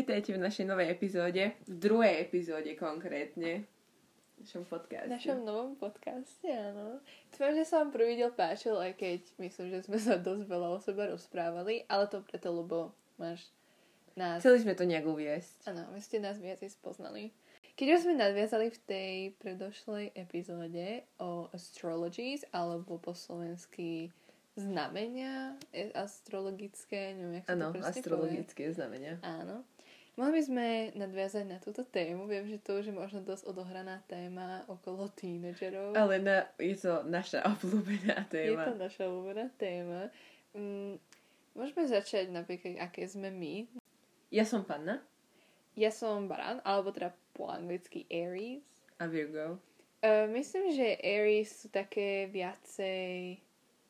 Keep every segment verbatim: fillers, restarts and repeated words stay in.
vítajte v našej novej epizóde, v druhej epizóde konkrétne, v našom podcaste. V našom novom podcaste, áno. Dúfam, že sa vám prvý diel páčil, aj keď myslím, že sme sa dosť veľa o sebe rozprávali, ale to preto, lebo máš nás... Chceli sme to nejak uviesť. Áno, my ste nás viacej spoznali. Keď už sme nadviazali v tej predošlej epizóde o astrologies, alebo po slovensky znamenia astrologické, neviem, jak sa ano, to presne astrologické povie. znamenia. Áno. Mohli by sme nadviazať na túto tému. Viem, že to už je možno dosť odohraná téma okolo tínedžerov. Ale na, je to naša obľúbená téma. Je to naša obľúbená téma. Mm, môžeme začať napríklad, aké sme my. Ja som panna. Ja som barán, alebo teda po anglicky Aries. A Virgo. Uh, myslím, že Aries sú také viacej...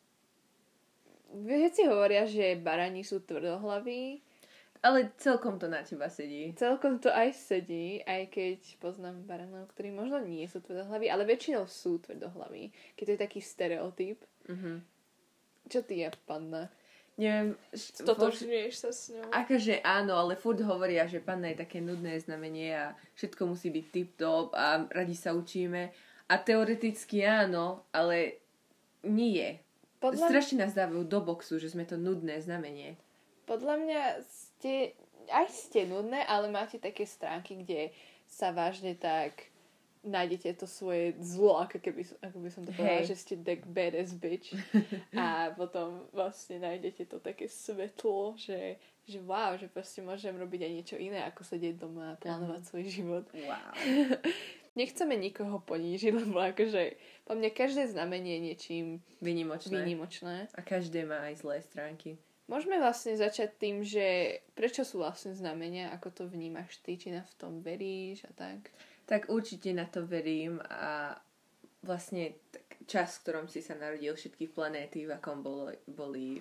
Všetci hovoria, že barani sú tvrdohlaví. Ale celkom to na teba sedí. Celkom to aj sedí, aj keď poznám baranov, ktorí možno nie sú tvrdohlaví, ale väčšinou sú tvrdohlaví. Keď to je taký stereotyp. Uh-huh. Čo ty je, panna? Neviem. Stotožňuješ sa s ňou? Akože áno, ale furt hovoria, že panna je také nudné znamenie a všetko musí byť tip-top a radi sa učíme. A teoreticky áno, ale nie. Podľa... Strašne nás dávajú do boxu, že sme to nudné znamenie. Podľa mňa ste, aj ste nudné, ale máte také stránky, kde sa vážne tak nájdete to svoje zlo, ako, keby, ako by som to povedala, hey. Že ste tak badass bitch. A potom vlastne nájdete to také svetlo, že, že wow, že proste môžem robiť aj niečo iné, ako sedieť doma a plánovať svoj život. Wow. Nechceme nikoho ponížiť, lebo akože po mne každé znamenie je niečím výnimočné. výnimočné. A každé má aj zlé stránky. Môžeme vlastne začať tým, že prečo sú vlastne znamenia, ako to vnímaš ty, či na v tom veríš a tak? Tak určite na to verím a vlastne tak čas, v ktorom si sa narodil, všetky planéty, v akom boli, boli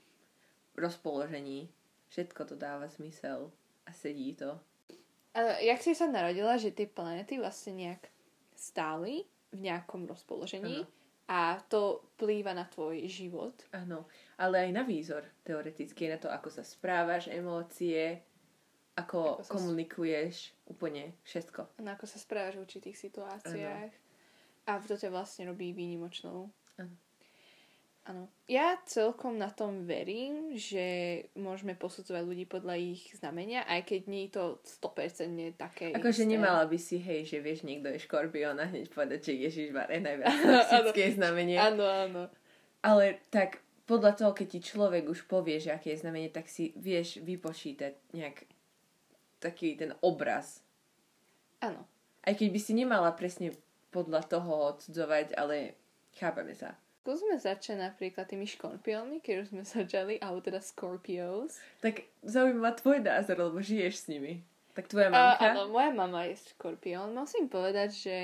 rozpoložení, všetko to dáva zmysel a sedí to. A jak si sa narodila, že tie planéty vlastne nejak stáli v nejakom rozpoložení? Ano. A to vplýva na tvoj život. Áno, ale aj na výzor, teoreticky, na to, ako sa správaš, emócie, ako, ako komunikuješ, sa... úplne všetko. No, ako sa správaš v určitých situáciách. Ano. A to ťa vlastne robí výnimočnou. Áno. Áno. Ja celkom na tom verím, že môžeme posudzovať ľudí podľa ich znamenia, aj keď nie je to sto percent také akože nemala by si, hej, že vieš, niekto je škorpión a hneď povedať, že Ježišmar je najviac toxické znamenie. Áno, áno. Ale tak podľa toho, keď ti človek už povie, že aké je znamenie, tak si vieš vypočítať nejak taký ten obraz. Áno. Aj keď by si nemala presne podľa toho odsudzovať, ale chápeme sa. Skúsme začať napríklad tými škorpiónmi, keď už sme začali, alebo teda Scorpios. Tak zaujíma tvoj názor, lebo žiješ s nimi. Tak tvoja mamka? Uh, áno, moja mama je škorpión. Musím povedať, že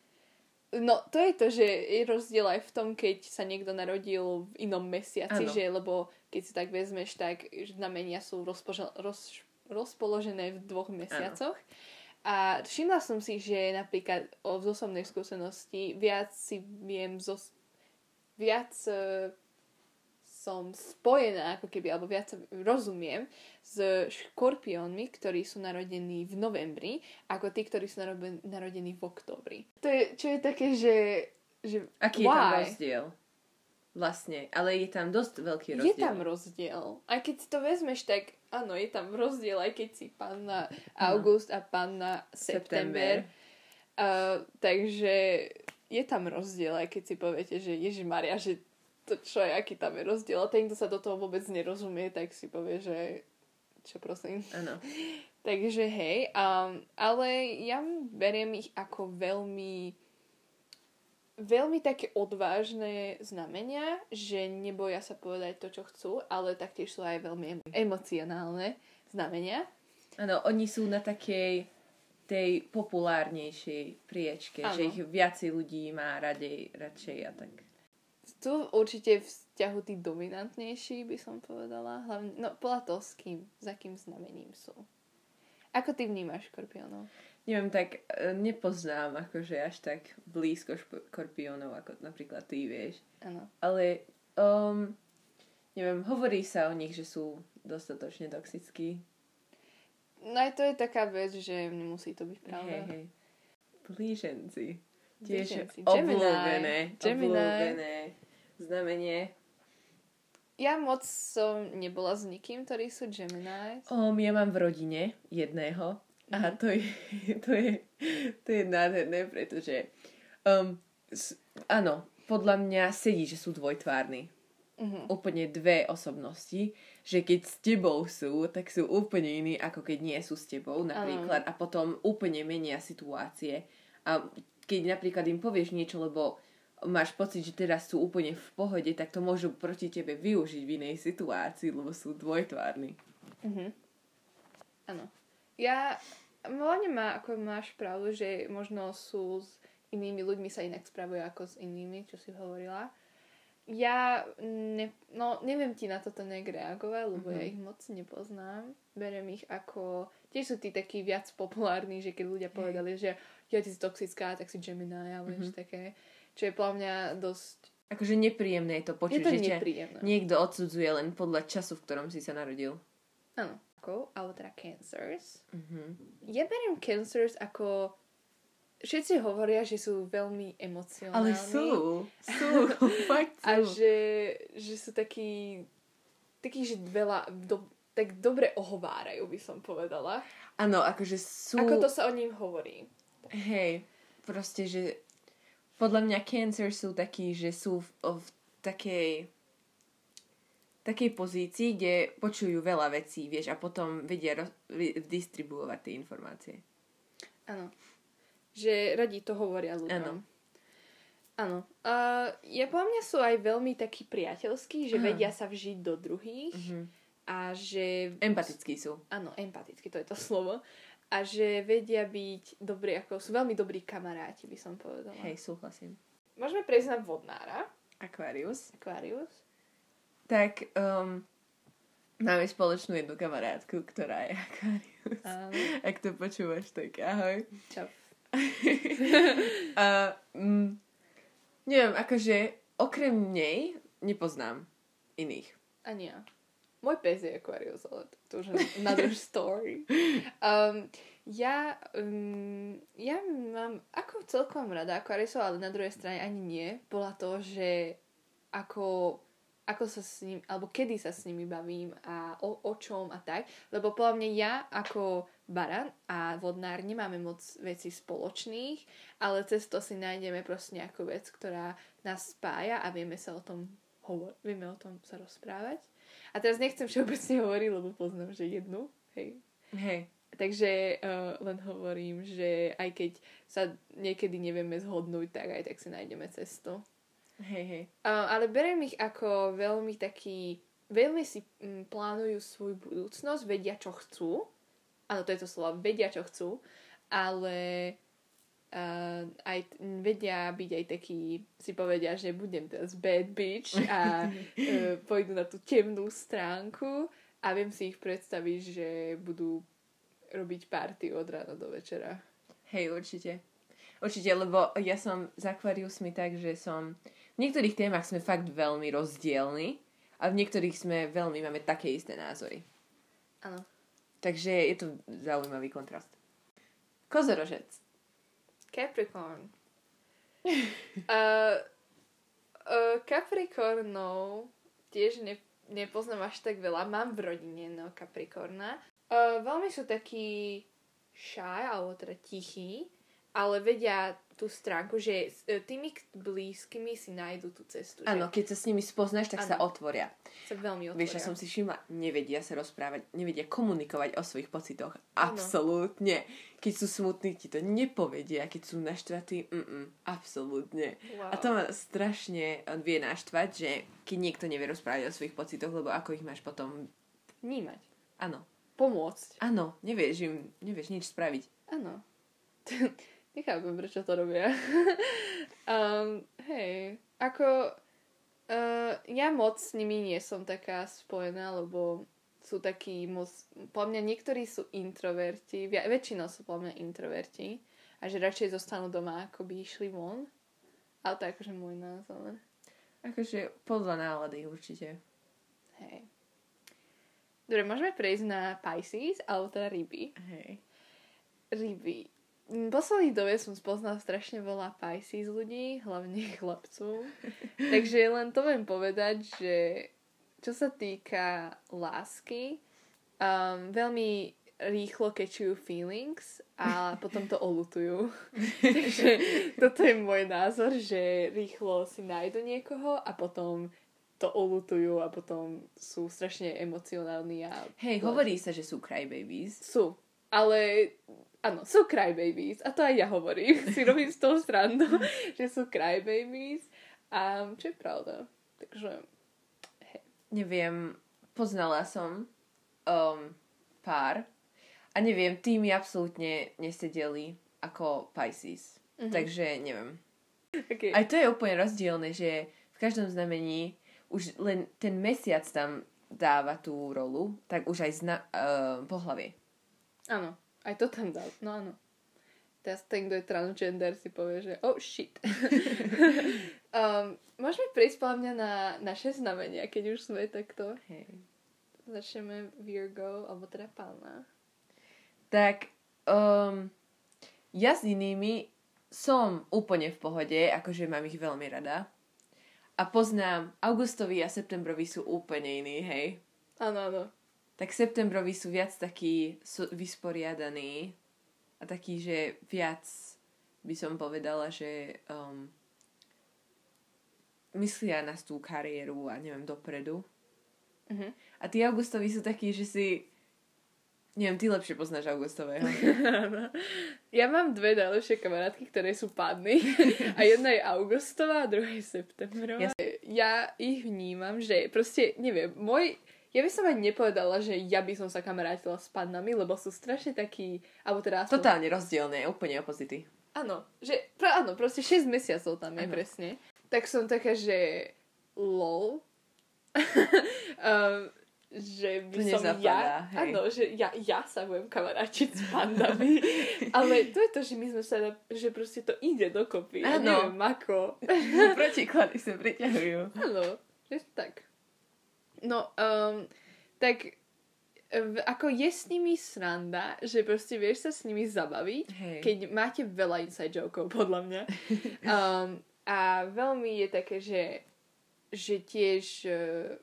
no, to je to, že je rozdiel aj v tom, keď sa niekto narodil v inom mesiaci, ano. Že, lebo keď si tak vezmeš, tak znamenia sú rozpožo- roz- rozpoložené v dvoch mesiacoch. Ano. A všimla som si, že napríklad o z osobnej skúsenosti viac si viem zo viac uh, som spojená, ako keby, alebo viac rozumiem s škorpiónmi, ktorí sú narodení v novembri, ako tí, ktorí sú narobe, narodení v októbri. To je, čo je také, že... že aký why? je tam rozdiel? Vlastne, ale je tam dosť veľký rozdiel. Je tam rozdiel. Aj keď si to vezmeš, tak áno, je tam rozdiel, aj keď si panna August a panna September. Uh, takže... je tam rozdiel, aj keď si poviete, že Ježišmaria, že to čo je, aký tam je rozdiel. A ten, kto sa do toho vôbec nerozumie, tak si povie, že čo prosím. Áno. Takže hej, um, ale ja beriem ich ako veľmi veľmi také odvážne znamenia, že neboja sa povedať to, čo chcú, ale taktiež sú aj veľmi emocionálne znamenia. Áno, oni sú na takej tej populárnejšej priečke, ano. Že ich viacej ľudí má radej, radšej a tak. Tu určite v vzťahu tí dominantnejší, by som povedala. Hlavne, no podľa toho, s kým, za kým znamením sú. Ako ty vnímaš škorpiónov? Neviem, tak nepoznám akože až tak blízko škorpiónov, ako napríklad ty, vieš. Áno. Ale, um, neviem, hovorí sa o nich, že sú dostatočne toxickí. no aj to je taká vec, že nemusí to byť pravda. Hej, hej. Blíženci. Tiež Blíženci. obľúbené. Gemini. Obľúbené znamenie. Ja moc som nebola s nikým, ktorí sú Gemini. Um, ja mám v rodine jedného a to je, to je, to je nádherné, pretože um, s, áno, podľa mňa sedí, že sú dvojtvárni. Uh-huh. Úplne dve osobnosti, že keď s tebou sú, tak sú úplne iní, ako keď nie sú s tebou napríklad uh-huh. a potom úplne menia situácie. A keď napríklad im povieš niečo, lebo máš pocit, že teraz sú úplne v pohode, tak to môžu proti tebe využiť v inej situácii, lebo sú dvojtvárni. Mhm. Áno. Ja, hlavne má, ako máš pravdu, že možno sú s inými ľuďmi sa inak spravujú ako s inými, čo si hovorila. Ja, ne, no, neviem ti na toto nejak reagovať, lebo mm-hmm. ja ich moc nepoznám. Berem ich ako, tiež sú tí takí viac populárni, že keď ľudia povedali, že ja ty si toxická, tak si Gemini, alebo mm-hmm. také. Čo je podľa mňa dosť... Akože nepríjemné je to počuť, je to že nepríjemné. Niekto odsudzuje len podľa času, v ktorom si sa narodil. Áno. Alebo teda Cancers. Mm-hmm. Ja beriem Cancers ako... Všetci hovoria, že sú veľmi emocionálni. Ale sú. Sú. Fakt sú. A že, že sú takí... Takí, že veľa... Do, tak dobre ohovárajú, by som povedala. Áno, akože sú... Ako to sa o ním hovorí. Hej. Proste, že... Podľa mňa Cancer sú takí, že sú v, v takej takej pozícii, kde počujú veľa vecí, vieš, a potom vedia roz, distribuovať tie informácie. Áno. Že radi to hovoria ľuďom. Áno. Áno. Uh, ja podľa mňa sú aj veľmi takí priateľskí, že Aha. vedia sa vžiť do druhých uh-huh. a že... Empatickí sú. Áno, empatickí, to je to slovo. A že vedia byť dobrí, ako sú veľmi dobrí kamaráti, by som povedala. Hej, súhlasím. Môžeme prejsť na vodnára. Aquarius. Aquarius. Tak um, máme spoločnú jednu kamarátku, ktorá je Aquarius. Áno. Ak to počúvaš, tak ahoj. Čau. uh, mm, neviem, akože okrem nej nepoznám iných. Ani ja. Môj pes je Aquarius, ale to už je another story. Um, ja, um, ja mám ako celkom rada Aquariusov, ale na druhej strane ani nie. Bola to, že ako, ako sa s ním, alebo kedy sa s nimi bavím a o, o čom a tak. Lebo podľa mňa ja ako baran a vodnár nemáme moc vecí spoločných, ale cez to si nájdeme proste nejakú vec, ktorá nás spája a vieme sa o tom hovor- vieme o tom sa rozprávať. A teraz nechcem všeobecne hovoriť, lebo poznám, že jednu. Hej. Hej. Takže uh, len hovorím, že aj keď sa niekedy nevieme zhodnúť, tak aj tak si nájdeme cestu. Hej, hej. Uh, ale beriem ich ako veľmi taký... Veľmi si um, plánujú svoju budúcnosť, vedia, čo chcú. Áno, to je to slovo. Vedia, čo chcú. Ale... Uh, aj vedia byť aj taký, si povedia, že budem teraz bad bitch a uh, pôjdu na tú temnú stránku a viem si ich predstaviť, že budú robiť party od rána do večera. Hej, určite. Určite, lebo ja som z Aquariusmi tak, že som v niektorých témach sme fakt veľmi rozdielni a v niektorých sme veľmi, máme také isté názory. Áno. Takže je to zaujímavý kontrast. Kozorožec. Capricorn. uh, uh, Capricornov tiež ne, nepoznám až tak veľa. Mám v rodine no Capricorna. Uh, veľmi sú takí shy, alebo teda tichí, ale vedia tú stránku, že s tými blízkymi si nájdu tú cestu. Áno, keď sa s nimi spoznáš, tak ano. Sa otvoria. Sa veľmi otvoria. Vieš, ja som si všimla, nevedia sa rozprávať, nevedia komunikovať o svojich pocitoch. Absolútne. Keď sú smutní, ti to nepovedia. Keď sú naštvatí, mm, absolútne. Wow. A to ma strašne vie naštvať, že keď niekto nevie rozprávať o svojich pocitoch, lebo ako ich máš potom vnímať. Áno. Pomôcť. Áno, nevieš im, nevieš nič spraviť. Áno. Nechápem, prečo to robia. um, hej, ako uh, ja moc s nimi nie som taká spojená, lebo sú takí moc, podľa mňa niektorí sú introverti, via, väčšinou sú podľa mňa introverti a že radšej zostanú doma, ako by išli von. Ale to je akože môj názor. Akože podľa nálady určite. Hej. Dobre, môžeme prejsť na Pisces, alebo teda ryby. Hej. Ryby. V poslednej dobe som spoznala strašne veľa Pisces ľudí, hlavne chlapcov. Takže len to viem povedať, že čo sa týka lásky, um, veľmi rýchlo kečujú feelings a potom to olutujú. Takže toto je môj názor, že rýchlo si nájdu niekoho a potom to olutujú a potom sú strašne emocionálni a... Hej, hovorí sa, že sú crybabies. Sú, ale áno, sú crybabies a to aj ja hovorím. Si robím z toho srandu, že sú crybabies a čo je pravda. Takže, hej. Neviem, poznala som um, pár a neviem, tí mi absolútne nesedeli ako Pisces. Mm-hmm. Takže neviem. Okay. Aj to je úplne rozdielne, že v každom znamení už len ten mesiac tam dáva tú rolu, tak už aj zna, uh, pohlavie. Áno, aj to tam dá. No áno. Teraz ten, kto je transgender, si povie, že oh shit. um, môžeme prejsť podľa mňa na naše znamenia, keď už sme takto. Hej. Začneme Virgo, alebo teda Pána. Tak um, ja s inými som úplne v pohode, akože mám ich veľmi rada. A poznám, augustový a septembrový sú úplne iní, hej? Áno, áno. Tak septembroví sú viac takí sú vysporiadaní a takí, že viac by som povedala, že um, myslia na tú kariéru a neviem, dopredu. Uh-huh. A tí augustoví sú takí, že si... Neviem, ty lepšie poznáš augustového. Ja mám dve najlepšie kamarátky, ktoré sú pádny. A jedna je augustová, a druhá je septembrová. Ja, ja ich vnímam, že proste, neviem, môj... Ja by som aj nepovedala, že ja by som sa kamarátila s pádnami, lebo sú strašne takí... Alebo teda... Aspoň... Totálne rozdielne, úplne opozity. Áno, že... Pro, áno, proste šesť mesiacov tam je, ano. Presne. Tak som taká, že... Lol. um, že by to som ja, hej. Áno, že ja, ja sa budem kamaráčiť s pandami, ale to je to, že my sme sa, že proste to ide dokopy. Áno. Ja neviem, ako. Protiklady sa priťahujú. Áno, že tak. No, um, tak v, ako je s nimi sranda, že proste vieš sa s nimi zabaviť, hej. Keď máte veľa inside jokeov, podľa mňa. Um, a veľmi je také, že, že tiež... Uh,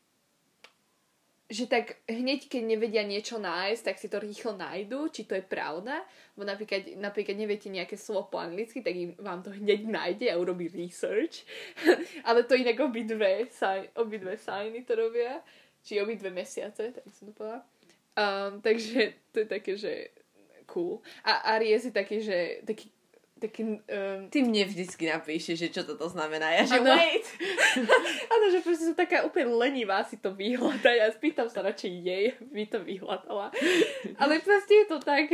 že tak hneď, keď nevedia niečo nájsť, tak si to rýchlo nájdu, či to je pravda, bo napríklad, napríklad neviete nejaké slovo po anglicky, tak im, vám to hneď nájde a urobí research. Ale to inak obidve, obidve signy to robia, či obidve mesiace, tak som to povedala. Um, takže to je také, že cool. A Aries je taký, že taký taký... Um... Ty mne vždycky napíše, že čo toto znamená. Ja že ano. Wait! Áno, že proste som taká úplne lenivá si to vyhľadať a spýtam sa radšej jej, by to vyhľadala. Ale proste je to tak.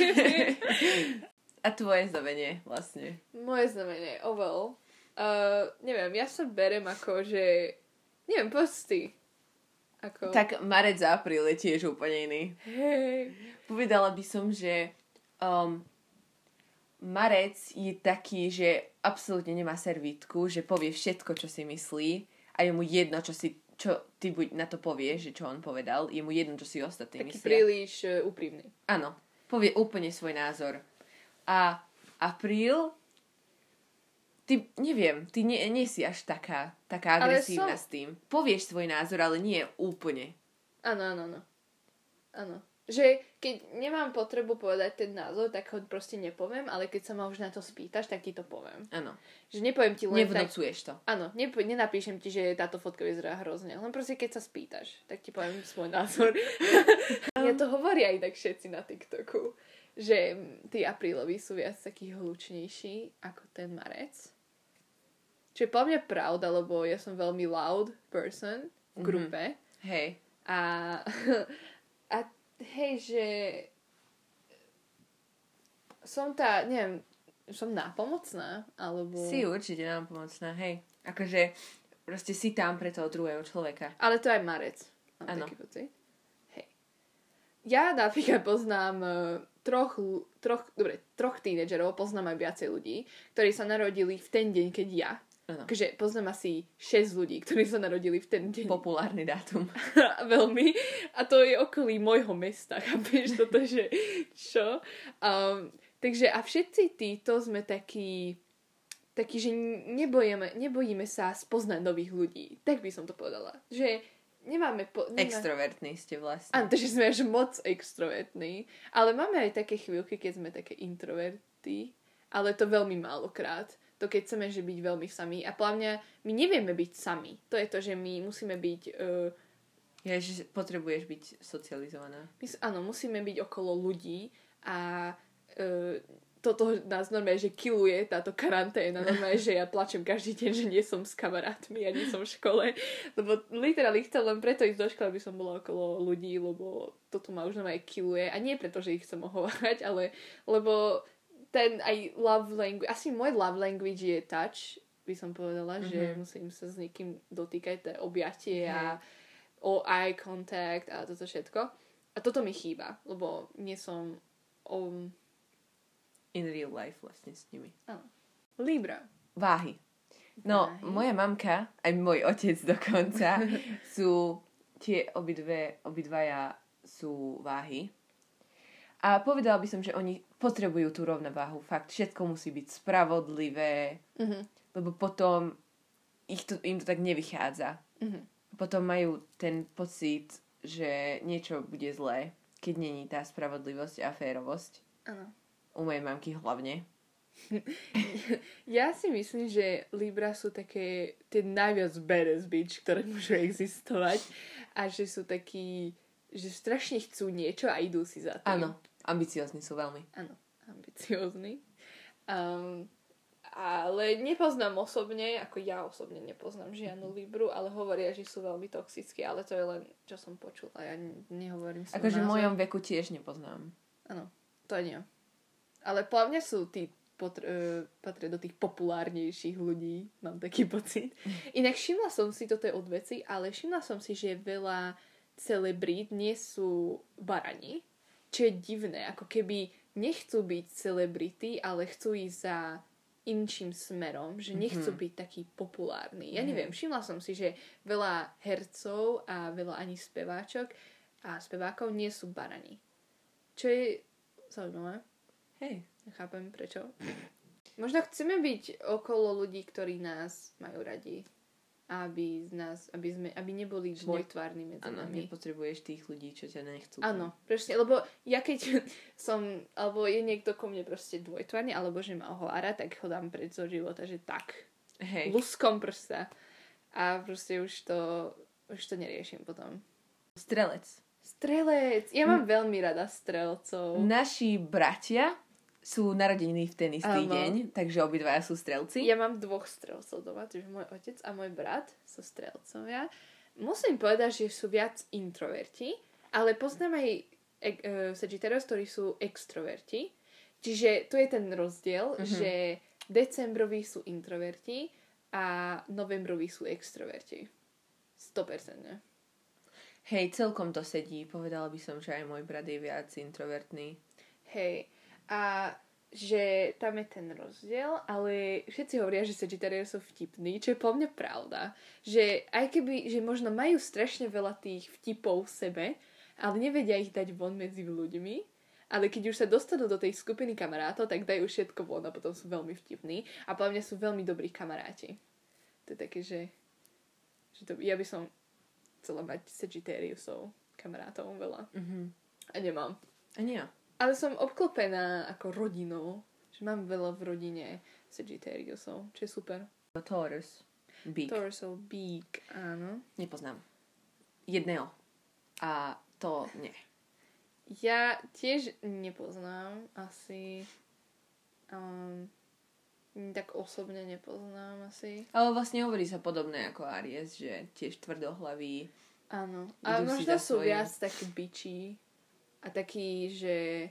A tvoje znamenie vlastne? Moje znamenie, oh well. Uh, neviem, ja sa berem ako, že... Neviem, povedz ty. Ako... Tak marec a apríl je tiež úplne iný. Hej. Povedala by som, že... Um, Marec je taký, že absolútne nemá servítku, že povie všetko, čo si myslí a je mu jedno, čo si, čo ty buď na to povieš, že čo on povedal, je mu jedno, čo si ostatní myslia. Taký príliš uh, úprimný. Áno, povie úplne svoj názor. A apríl, ty, neviem, ty nie, nie si až taká, taká agresívna som... s tým. Povieš svoj názor, ale nie úplne. Áno, áno, áno. Áno. Že keď nemám potrebu povedať ten názor, tak ho proste nepoviem, ale keď sa ma už na to spýtaš, tak ti to poviem. Áno. Že nepoviem ti len Nevnocuješ tak... to. Áno, nepo- nenapíšem ti, že táto fotka vyzerá hrozne. Len proste keď sa spýtaš, tak ti poviem svoj názor. Ja to hovoria aj tak všetci na TikToku, že tí apríloví sú viac takí hlučnejší ako ten marec. Čo je po mňa pravda, lebo ja som veľmi loud person v grupe. Mm-hmm. Hej. A... a hej, že som tá, neviem, som nápomocná, alebo... Si určite nápomocná, hej. Akože proste si tam pre toho druhého človeka. Ale to aj marec. Mám taký pocit. Hej. Ja napríklad poznám uh, troch, troch, dobre, troch tínedžerov, poznám aj viacej ľudí, ktorí sa narodili v ten deň, keď ja. Ano. Takže poznám asi šesť ľudí, ktorí sa narodili v ten deň. Populárny dátum. Veľmi. A to je okolí môjho mesta. Chápeš toto, že čo? Um, takže a všetci títo sme takí, takí, že nebojíme, nebojíme sa spoznať nových ľudí. Tak by som to povedala. Že nemáme... Po, nemá... Extrovertní ste vlastne. Áno, takže sme až moc extrovertní. Ale máme aj také chvíľky, keď sme také introverty. Ale to veľmi málokrát. To keď chceme, že byť veľmi sami. A podľa mňa my nevieme byť sami. To je to, že my musíme byť... Uh, ja, že potrebuješ byť socializovaná. My, áno, musíme byť okolo ľudí a uh, toto nás normálne, že killuje táto karanténa. Normálne, že ja plačem každý deň, že nie som s kamarátmi a nie som v škole. Lebo literálne chcem len preto ísť do školy, aby som bola okolo ľudí, lebo toto ma už normálne killuje. A nie preto, že ich chcem ohovárať, ale lebo... ten aj love language, asi môj love language je touch, by som povedala, mm-hmm. že musím sa s niekým dotýkať, to objatie mm-hmm. a o eye contact a toto všetko. A toto mi chýba, lebo nie som um... in real life vlastne s nimi. Áno. Libra. Váhy. No, Váhy. Moja mamka, aj môj otec dokonca, sú tie obidve, obidvaja sú váhy. A povedala by som, že oni potrebujú tú rovnováhu. Fakt, všetko musí byť spravodlivé, mm-hmm. lebo potom ich to, im to tak nevychádza. Mm-hmm. Potom majú ten pocit, že niečo bude zlé, keď není tá spravodlivosť a férovosť. Áno. U mojej mamky hlavne. Ja si myslím, že Libra sú také tie najviac badass bitch, ktoré môžu existovať. A že sú takí, že strašne chcú niečo a idú si za tým. Áno. Ambiciózni sú veľmi. Áno, ambiciózni. Um, ale nepoznám osobne, ako ja osobne nepoznám žiadnu Libru, ale hovoria, že sú veľmi toxickí, ale to je len, čo som počula. Ja nehovorím svoj akože v mojom veku tiež nepoznám. Áno, to nie. Ale plavne sú tí potr- uh, patria do tých populárnejších ľudí, mám taký pocit. Inak všimla som si, toto je od veci, ale všimla som si, že veľa celebrít nie sú barani. Čo je divné, ako keby nechcú byť celebrity, ale chcú ísť za inčím smerom, že nechcú mm-hmm. byť taký populárny. Ja mm-hmm. neviem, všimla som si, že veľa hercov a veľa ani speváčok a spevákov nie sú barani. Čo je zaujímavé. Hej. Nechápem prečo. Možno chceme byť okolo ľudí, ktorí nás majú radi. Aby, z nás, aby, sme, aby neboli dvojtvárni medzi ano, nami. Áno, nepotrebuješ tých ľudí, čo ťa nechcú. Áno, presne, lebo ja keď som, alebo je niekto ko mne proste dvojtvárny, alebo že ma ohovára, tak ho dám preč zo života, že tak. Hej. Luskom prsta. A proste už to, už to neriešim potom. Strelec. Strelec. Ja mám hm. veľmi rada strelcov. Naši bratia sú narodení v ten istý ano. deň, takže obidvaja sú strelci. Ja mám dvoch strelcov doma, čiže môj otec a môj brat sú strelcovia. Musím povedať, že sú viac introverti, ale poznám aj e- e- Sagittarius, ktorí sú extroverti. Čiže tu je ten rozdiel, uh-huh. že decembroví sú introverti a novembroví sú extroverti. sto percent. Hej, celkom to sedí. Povedala by som, že aj môj brat je viac introvertný. Hej. A že tam je ten rozdiel, ale všetci hovoria, že Sagittarius sú vtipní, čo je po mne pravda. Že aj keby, že možno majú strašne veľa tých vtipov v sebe, ale nevedia ich dať von medzi ľuďmi, ale keď už sa dostanú do tej skupiny kamarátov, tak dajú všetko von a potom sú veľmi vtipní a po mne sú veľmi dobrí kamaráti. To je také, že, že to, ja by som chcela mať Sagittariusov kamarátov veľa. Mm-hmm. A nemám. A nie. Ale som obklopená ako rodinou. Že mám veľa v rodine Sagittariusov, čo je super. Taurus. Big. Taurusov big, áno. Nepoznám. Jedného. A to nie. Ja tiež nepoznám. Asi... Um, tak osobne nepoznám asi. Ale vlastne hovorí sa podobné ako Aries, že tiež tvrdohlaví. Áno. A možno sú svojim... viac takí bičí. A taký, že...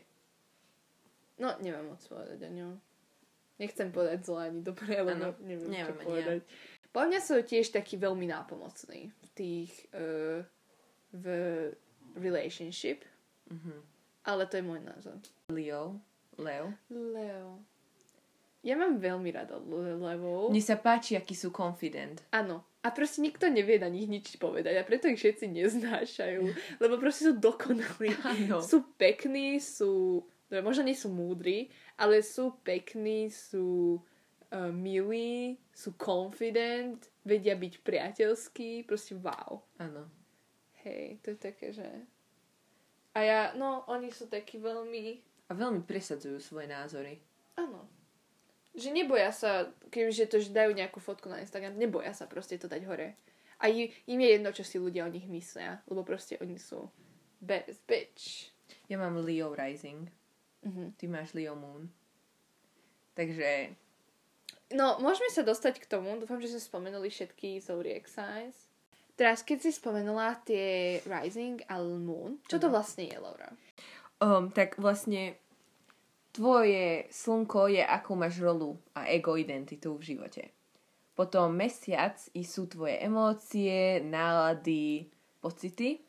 No, neviem moc povedať o ňom. Nechcem povedať zle ani dobre, ale ano, neviem, neviem čo povedať. Po mňa sú tiež takí veľmi nápomocní v tých... Uh, v relationship. Mm-hmm. Ale to je môj názor. Leo. Leo. Leo. Ja mám veľmi rada levov. Mne sa páči, akí sú confident. Áno. A proste nikto nevie na nich nič povedať a preto ich všetci neznášajú. Lebo proste sú dokonalí. Áno. Sú pekní, sú... Možno nie sú múdri, ale sú pekní, sú uh, milí, sú confident, vedia byť priateľskí. Proste wow. Áno. Hej, to je také, že... A ja, no, oni sú takí veľmi... A veľmi presadzujú svoje názory. Áno. Že neboja sa, keďže to že dajú nejakú fotku na Instagram, neboja sa proste to dať hore. A im je jedno, čo si ľudia o nich myslia, lebo proste oni sú best bitch. Ja mám Leo Rising. Uh-huh. Ty máš Leo Moon. Takže... No, môžeme sa dostať k tomu. Dúfam, že sme spomenuli všetky zodiac signs. Teraz, keď si spomenula tie Rising a Moon, čo to vlastne je, Laura? Um, tak vlastne tvoje slnko je, akú máš rolu a ego identitu v živote. Potom mesiac sú tvoje emócie, nálady, pocity.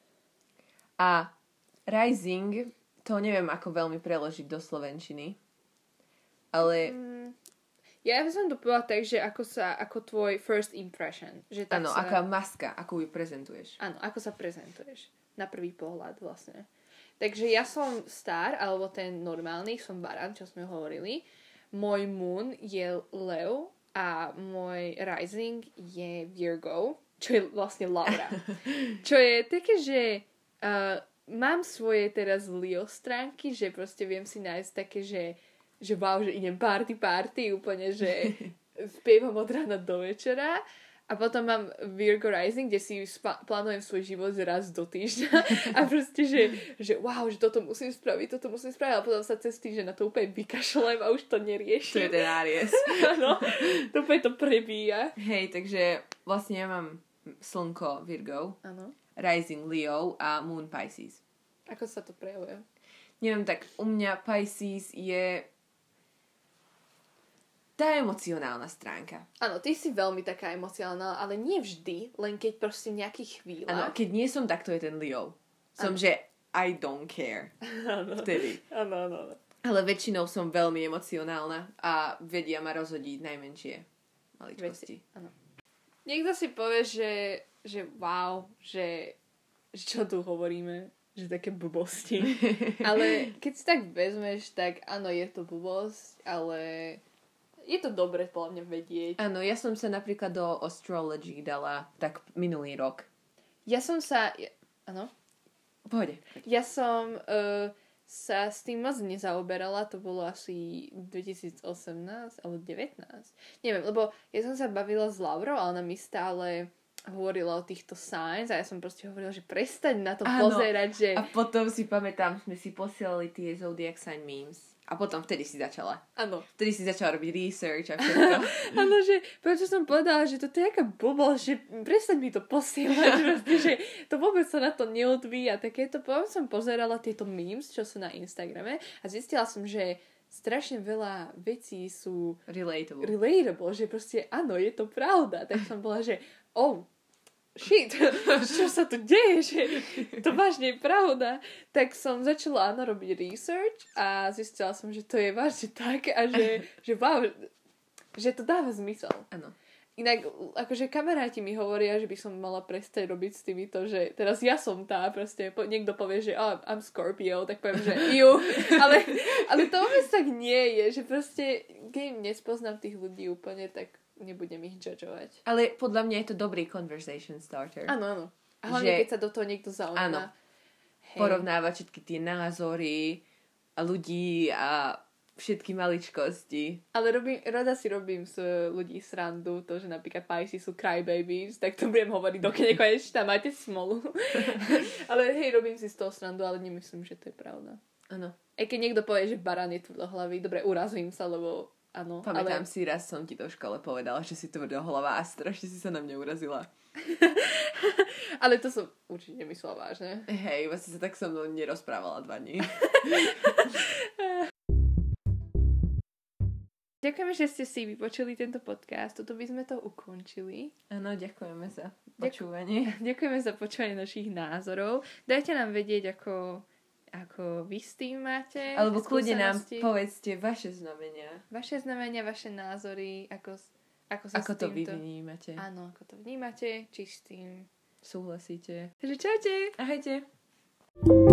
A rising, to neviem, ako veľmi preložiť do slovenčiny. Ale... Mm, ja by som to povedala tak, že ako sa, ako tvoj first impression. Áno, sa... aká maska, ako ju prezentuješ. Áno, ako sa prezentuješ. Na prvý pohľad vlastne. Takže ja som star, alebo ten normálny, som baran, čo sme hovorili. Môj moon je Leo a môj rising je Virgo, čo je vlastne Laura. Čo je také, že uh, mám svoje teraz Leo stránky, že proste viem si nájsť také, že, že wow, že idem party, party, úplne, že spievam od rána do večera. A potom mám Virgo Rising, kde si spa- plánujem svoj život raz do týždňa a proste, že, že wow, že toto musím spraviť, toto musím spraviť a potom sa cez týždeň na to úplne vykašľujem a už to neriešim. To je ten Aries. Áno, to úplne to prebíja. Hej, takže vlastne ja mám slnko Virgo, áno. Rising Leo a Moon Pisces. Ako sa to prejavuje? Neviem, tak u mňa Pisces je tá emocionálna stránka. Áno, ty si veľmi taká emocionálna, ale nie vždy, len keď proste v nejakých chvíľach. Áno, keď nie som, tak to je ten Leo. Som, ano. Že I don't care. Áno. Vtedy. Áno, áno, áno. Ale väčšinou som veľmi emocionálna a vedia ma rozhodiť najmenšie maličkosti. Áno. Niekto si povie, že, že wow, že, že čo tu hovoríme, že také blbosti. Ale keď si tak vezmeš, tak áno, je to blbosť, ale... Je to dobre podľa mňa vedieť. Áno, ja som sa napríklad do astrology dala tak minulý rok. Ja som sa... Áno? Pohode. Ja som uh, sa s tým moc nezaoberala, to bolo asi dvetisícosemnásť alebo devätnásť. Neviem, lebo ja som sa bavila s Laurou a ona mi stále hovorila o týchto signs a ja som proste hovorila, že prestaň na to áno. pozerať, že... A potom si pamätám, sme si posielali tie zodiac sign memes. A potom vtedy si začala. Áno. Vtedy si začala robiť research a všetko. Áno, že prečo som povedala, že to je aká blbosť, že prestaň mi to posielať, proste, že to vôbec sa na to neodvíja. Takéto, potom som pozerala tieto memes, čo sú na Instagrame a zistila som, že strašne veľa vecí sú relatable. relatable, že proste áno, je to pravda. Tak som bola, že oh, shit, čo sa tu deje, že to vážne je pravda. Tak som začala áno robiť research a zistila som, že to je vážne tak a že, že wow, že to dáva zmysel. Áno. Inak, akože kamaráti mi hovoria, že by som mala prestať robiť s týmito, že teraz ja som tá, proste po, niekto povie, že oh, I'm Scorpio, tak poviem, že ju. Ale, ale to vôbec tak nie je, že proste, keď nespoznám tých ľudí úplne, tak nebudem ich judgeovať. Ale podľa mňa je to dobrý conversation starter. Áno, áno. A hlavne, že... keď sa do toho niekto zaujíma. Áno. Porovnávať všetky tie názory a ľudí a všetky maličkosti. Ale robím, rada si robím s ľudí srandu, to, že napríklad Pisces sú crybabies, tak to budem hovoriť dokiaľ nekonečne, máte smolu. Ale hej, robím si z toho srandu, ale nemyslím, že to je pravda. Áno. Aj keď niekto povie, že baran je tvrdohlavý, dobre, urazím sa, lebo áno. Pamätám ale... si, raz som ti to v škole povedala, že si tvrdohlava a strašne si sa na mňa urazila. Ale to som určite nemyslela vážne. Hej, vlastne sa tak so mnou nerozprávala dva dní. Ďakujeme, že ste si vypočuli tento podcast. Toto by sme to ukončili. Áno, ďakujeme za počúvanie. Ďakujeme za počúvanie našich názorov. Dajte nám vedieť, ako, ako vy s tým máte. Alebo kľudne nám povedzte vaše znamenia. Vaše znamenia, vaše názory, ako, ako sa ako s to týmto... vy vnímate. Áno, ako to vnímate, či s tým súhlasíte. Takže čaute. Ahojte.